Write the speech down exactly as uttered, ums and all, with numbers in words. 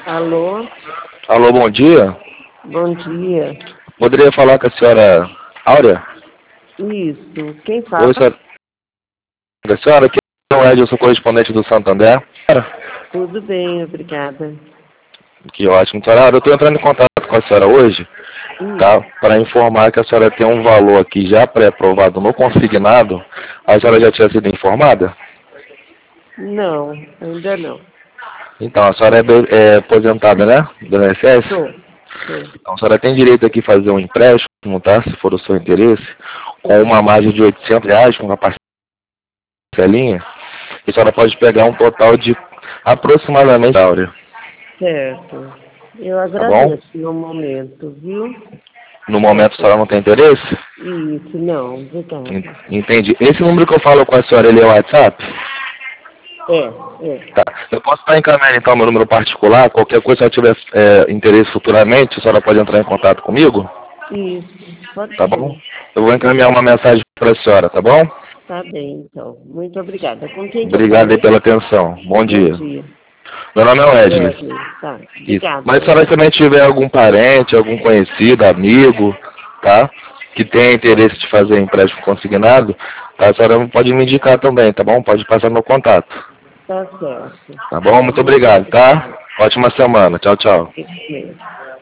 Alô? Alô, bom dia. Bom dia. Poderia falar com a senhora Áurea? Isso. Quem fala? Oi, senhora. A senhora, aqui é o Ed, eu sou correspondente do Santander. Tudo bem, obrigada. Que ótimo. Senhora, eu estou entrando em contato com a senhora hoje, Hum, tá? Para informar que a senhora tem um valor aqui já pré-aprovado no consignado. A senhora já tinha sido informada? Não, ainda não. Então, a senhora é, be- é aposentada, né? Do I N S S? Sou, sou. Então, a senhora tem direito aqui a fazer um empréstimo, tá? Se for o seu interesse, com uma margem de oitocentos reais, com uma parcelinha. E a senhora pode pegar um total de aproximadamente, Áurea, Certo. Eu tá bom? agradeço no momento, viu? No momento a senhora não tem interesse? Isso, não, obrigada. En- Entendi. Esse número que eu falo com a senhora, ele é o WhatsApp? É, é. Tá. Eu posso estar encaminhando então meu número particular, qualquer coisa, se eu tiver é, interesse futuramente, a senhora pode entrar em contato comigo, Isso, pode tá bom? ser. Eu vou encaminhar uma mensagem para a senhora, tá bom? Tá bem, então. Muito obrigada. Com quem que eu Obrigado aí falei? pela atenção. Bom Bom dia. dia. Meu nome é Wesley. Wesley, tá. Isso. Obrigada, Mas se a senhora Wesley. também tiver algum parente, algum conhecido, amigo, tá? Que tenha interesse de fazer empréstimo consignado, tá? A senhora pode me indicar também, tá bom? Pode passar meu contato. Tá certo. Tá bom? Tá, Muito muito obrigado, tá? obrigada. Ótima semana. Tchau, tchau. Isso mesmo.